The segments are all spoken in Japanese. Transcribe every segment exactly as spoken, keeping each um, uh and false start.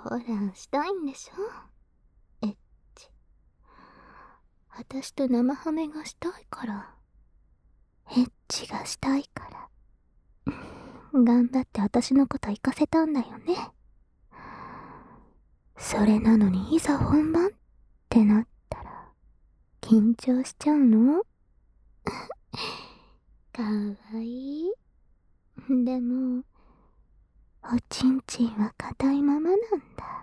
ほら、したいんでしょエッチ。私と生ハメがしたいから。エッチがしたいから。頑張って私のこと行かせたんだよね。それなのにいざ本番ってなったら、緊張しちゃうのかわいい。でも、おちんちんは硬いままなんだ。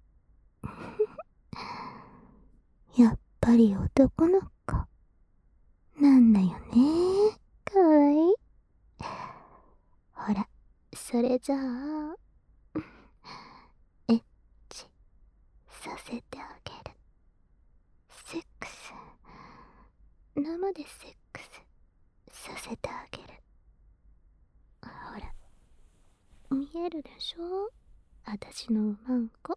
やっぱり男の子なんだよね。かわいい。ほら、それじゃあ、エッチさせてあげる。セックス、生でセックスさせてあげる。ほら、見えるでしょ私のおまんこ。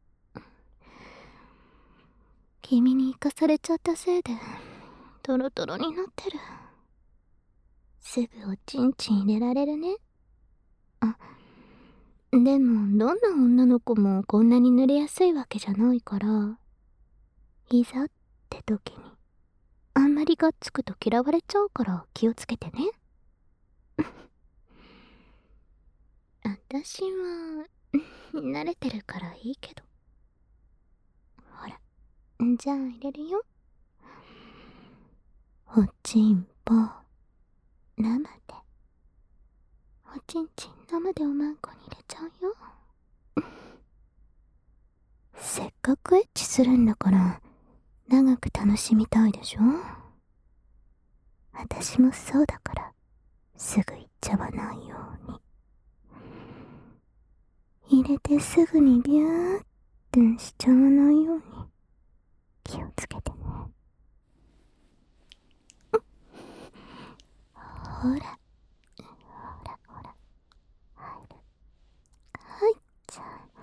君に生かされちゃったせいでトロトロになってる。すぐおちんちん入れられるね。あ、でもどんな女の子もこんなに濡れやすいわけじゃないから、いざって時にあんまりがっつくと嫌われちゃうから気をつけてね。私は慣れてるからいいけど。ほら、じゃあ入れるよ。おちんぽ生で。おちんちん生でおまんこに入れちゃうよ。せっかくエッチするんだから長く楽しみたいでしょ。私もそうだからすぐ行っちゃわないように。入れてすぐにビューってしちゃわないように気をつけてね。ほらほらほら、入る。入っちゃ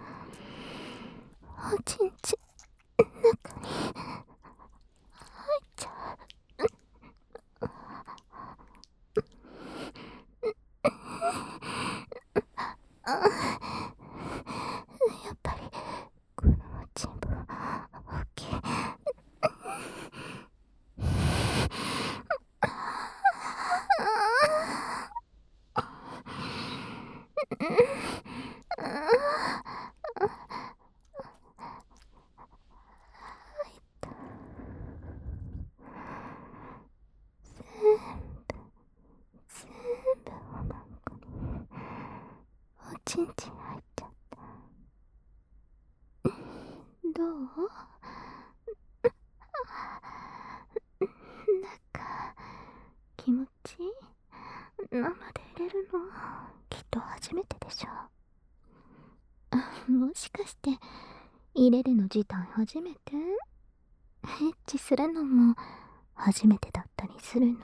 う。おちんち中に入っちゃう。あ、やっぱりこのおちんぽ大きい。全部おまんこにおちんちん入っちゃった。どう？中気持ちいい？生で入れるのきっと初めてでしょ。もしかして入れるの自体初めて？エッチするのも初めてだったりするの？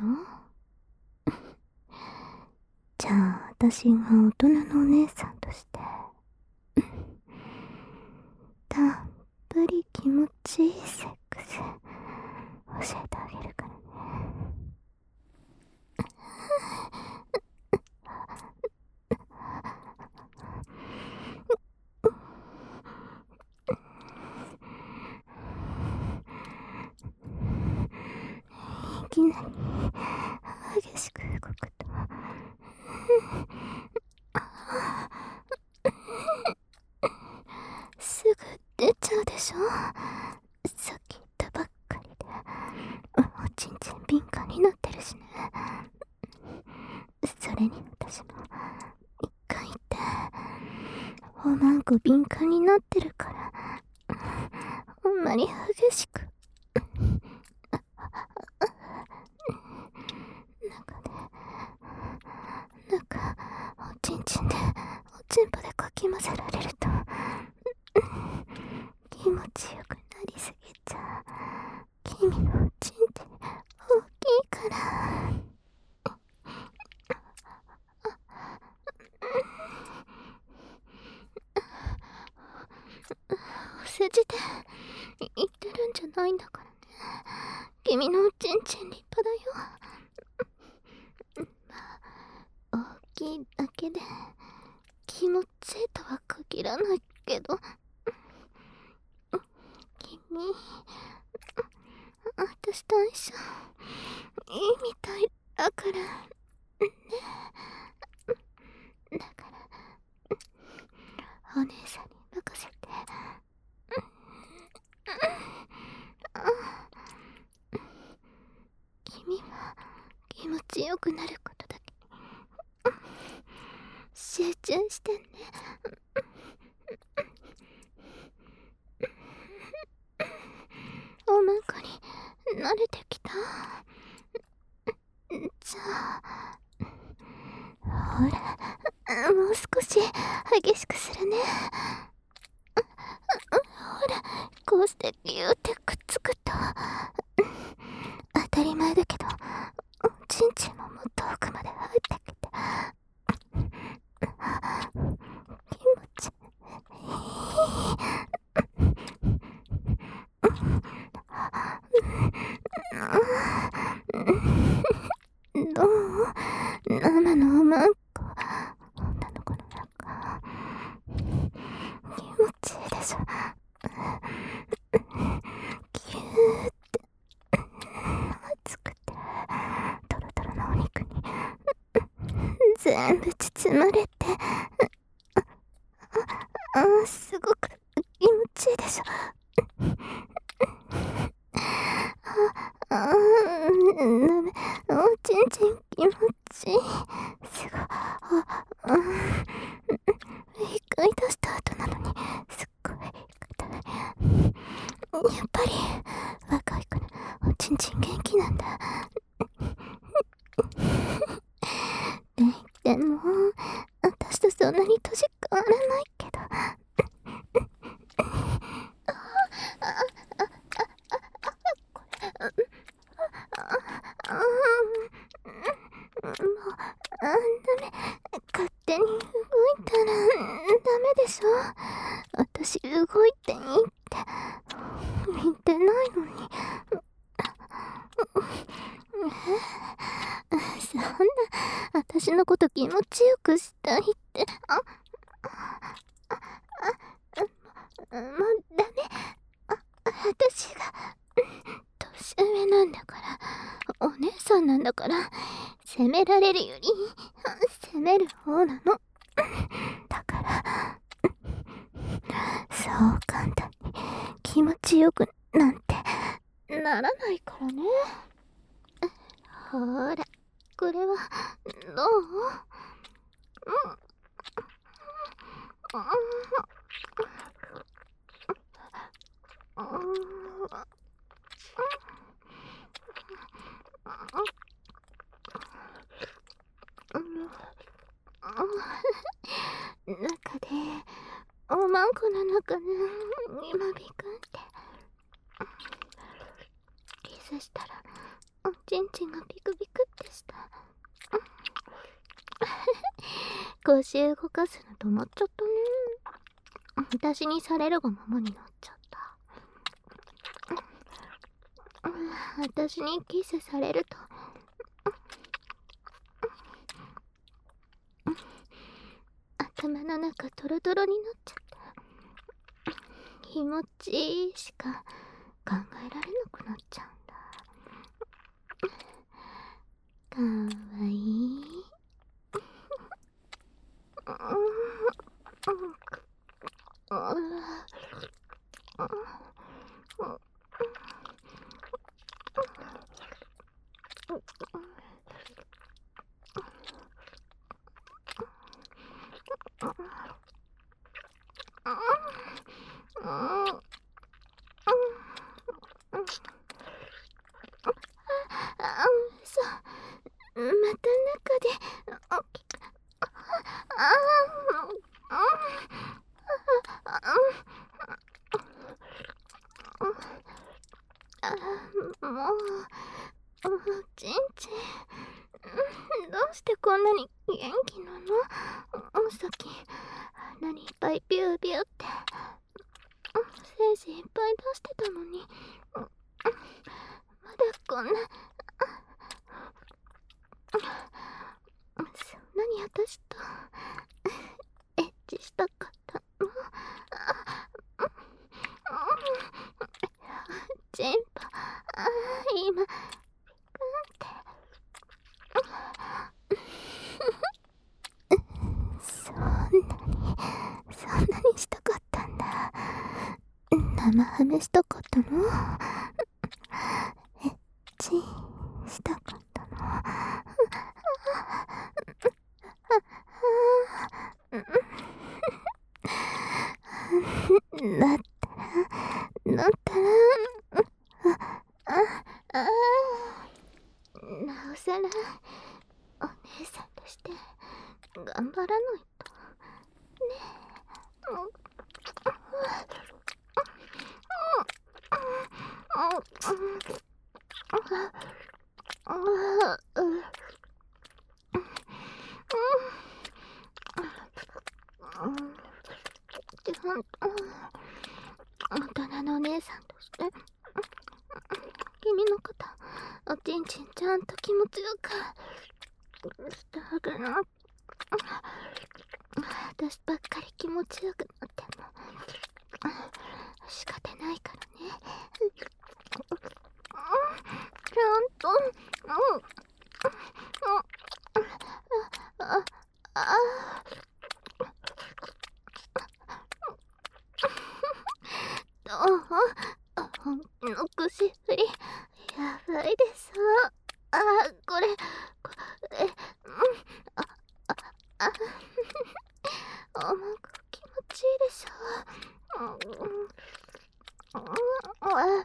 じゃあ私が大人のお姉さんとしてたっぷり気持ちいいセックス教えてあげるからね。いきなり激しく動くとすぐ出ちゃうでしょ。さっき言ったばっかりでおちんちん敏感になってるしね。それに私も一回言っておまんこ敏感になってるからあんまり激しく中で中おちんちんでおちんぽでかき混ぜられると気持ちよくなりすぎちゃう。君のおちんちん大きいからお世辞で言ってるんじゃないんだからね。君のおちんちん立派だよ。まあ大きいだけで気持ちいいとは限らないけどに私と一緒いいみたいだからね。だからお姉さんに任せて。君は気持ちよくなることだけ集中してね。おまんこに慣れてきた？じゃあほら、もう少し激しくするね。ほら、こうしてギューってくっつくと当たり前だけど、チンチンももっと奥まで入ってきて気持ちいい。どう？生のおまんこ、女の子の中気持ちいいでしょ。ギューって熱くてトロトロのお肉に全部包まれて、ああ、すごく気持ちいいでしょ。ああ、ダメ、おちんちん気持ちいい。すごい、ああ、一回出した後なのにすっごい硬い。やっぱり若いからおちんちん元気なんだ。でも私とそんなに年変わらないけど。勝手に動いたらダメでしょ。私動いていいって言ってないのに。そんな私のこと気持ちよくしたいって。あああもうダメ。あ私が年上なんだから、お姉さんなんだから、責められるより責める方なの。だからそう簡単に気持ちよくなんてならないからね。ほら、これはどう？うん中でおまんこの中で今ビクンってキスしたらおちんちんがビクビクってした。腰動かすの止まっちゃったね。私にされるがままになっちゃった。私にキスされると頭の中トロトロになっちゃった。気持ちいいしか考えられなくなっちゃうんだ。かわいい。また中で大きく。ああ、もうおちんちんどうしてこんなに元気なの？さっき鼻にいっぱいビュービューって精子いっぱい出してたのに、まだこんな。そんなに私とエッチしたかったの？ ちんぽ、あー今、ピクンって。そんなに、そんなにしたかったんだ。生ハメしたかったの？エッチしたかったの？だったら、だったら、あ、あ、あ、なおさら、お姉さんとして頑張らないと。ねえ。大人のお姉さんとして君のことおちんちんちゃんと気持ちよくしてあげな。私ばっかり気持ちよくなっても仕方ないからね。ちゃんと、あああどうの口振りやばいです。あ、これこれ、うん、ああああ、気持ちいいでしょ。うん、あ、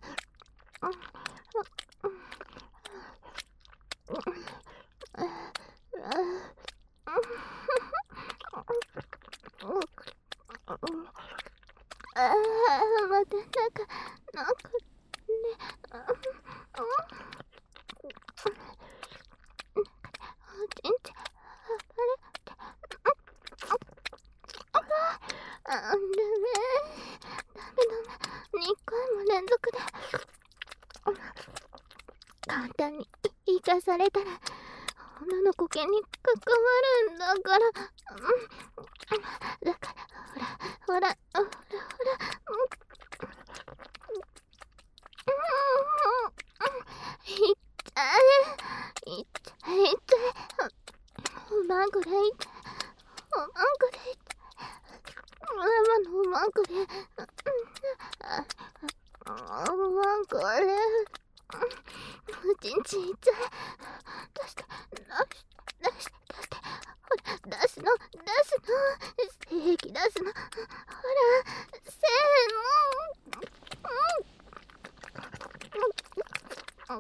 ああ、またなんかなんかね、おちんちんあれあ、ダメダメダメ、にかいも連続で簡単に生かされたら女の子犬に関わるんだから、うん、だからほらほらほらほら、いっちゃえいっちゃえいっちゃえ、おまんこれいっちゃえ、おまんこれいっちゃえ、ママのおまんこれ、おまんこれ、おちんちんいっちゃえ、出して出して出して出して、ほら出すの出すの、精液出すの、ほらせーの、うんうん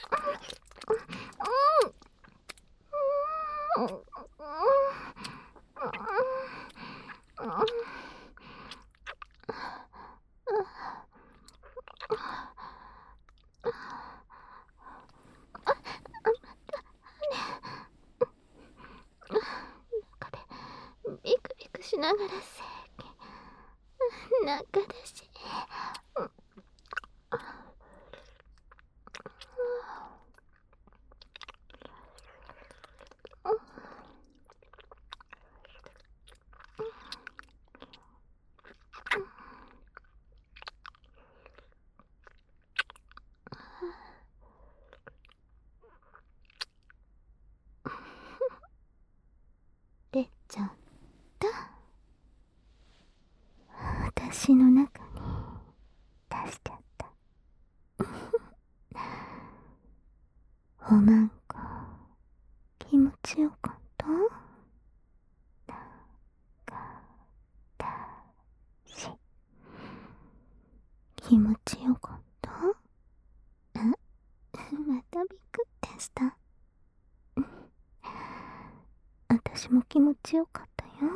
ビクビクしながら精液中だし、出ちゃった。私の中に出しちゃった。おまんこ気持ちよかった？なんかだし気持ちよかった？あ、またビクってした。私も気持ちよかったよ。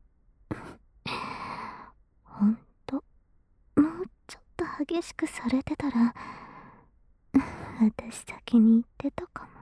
ほんと、もうちょっと激しくされてたら私先に言ってたかも。